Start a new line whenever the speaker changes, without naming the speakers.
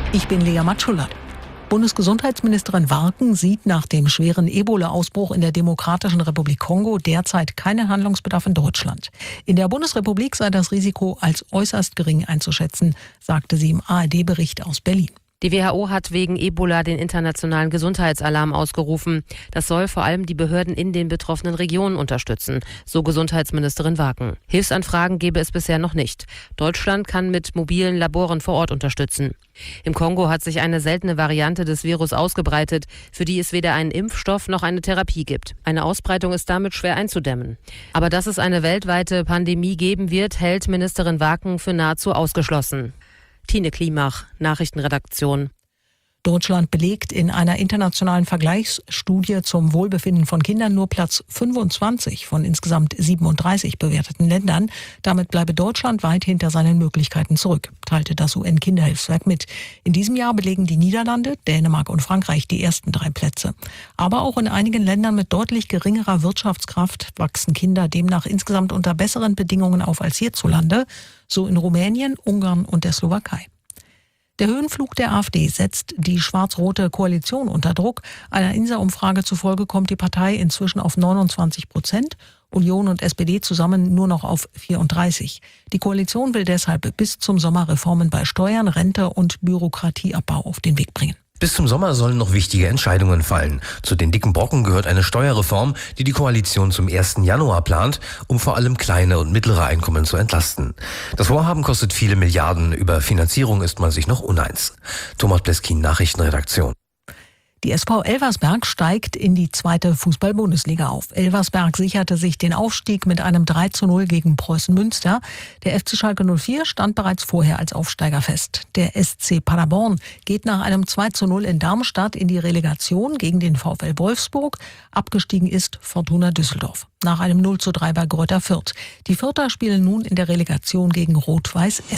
Ich bin Lea Matschulat. Bundesgesundheitsministerin Warken sieht nach dem schweren Ebola-Ausbruch in der Demokratischen Republik Kongo derzeit keinen Handlungsbedarf in Deutschland. In der Bundesrepublik sei das Risiko als äußerst gering einzuschätzen, sagte sie im ARD-Bericht aus Berlin.
Die WHO hat wegen Ebola den internationalen Gesundheitsalarm ausgerufen. Das soll vor allem die Behörden in den betroffenen Regionen unterstützen, so Gesundheitsministerin Warken. Hilfsanfragen gebe es bisher noch nicht. Deutschland kann mit mobilen Laboren vor Ort unterstützen. Im Kongo hat sich eine seltene Variante des Virus ausgebreitet, für die es weder einen Impfstoff noch eine Therapie gibt. Eine Ausbreitung ist damit schwer einzudämmen. Aber dass es eine weltweite Pandemie geben wird, hält Ministerin Warken für nahezu ausgeschlossen. Tine Klimach, Nachrichtenredaktion.
Deutschland belegt in einer internationalen Vergleichsstudie zum Wohlbefinden von Kindern nur Platz 25 von insgesamt 37 bewerteten Ländern. Damit bleibe Deutschland weit hinter seinen Möglichkeiten zurück, teilte das UN-Kinderhilfswerk mit. In diesem Jahr belegen die Niederlande, Dänemark und Frankreich die ersten 3 Plätze. Aber auch in einigen Ländern mit deutlich geringerer Wirtschaftskraft wachsen Kinder demnach insgesamt unter besseren Bedingungen auf als hierzulande, so in Rumänien, Ungarn und der Slowakei. Der Höhenflug der AfD setzt die schwarz-rote Koalition unter Druck. Einer INSA-Umfrage zufolge kommt die Partei inzwischen auf 29%, Union und SPD zusammen nur noch auf 34%. Die Koalition will deshalb bis zum Sommer Reformen bei Steuern, Rente und Bürokratieabbau auf den Weg bringen.
Bis zum Sommer sollen noch wichtige Entscheidungen fallen. Zu den dicken Brocken gehört eine Steuerreform, die die Koalition zum 1. Januar plant, um vor allem kleine und mittlere Einkommen zu entlasten. Das Vorhaben kostet viele Milliarden. Über Finanzierung ist man sich noch uneins. Thomas Pleskin, Nachrichtenredaktion.
Die SV Elversberg steigt in die 2. Fußball-Bundesliga auf. Elversberg sicherte sich den Aufstieg mit einem 3:0 gegen Preußen Münster. Der FC Schalke 04 stand bereits vorher als Aufsteiger fest. Der SC Paderborn geht nach einem 2:0 in Darmstadt in die Relegation gegen den VfL Wolfsburg. Abgestiegen ist Fortuna Düsseldorf. Nach einem 0:3 bei Greuther Fürth. Die Fürther spielen nun in der Relegation gegen Rot-Weiß Essen.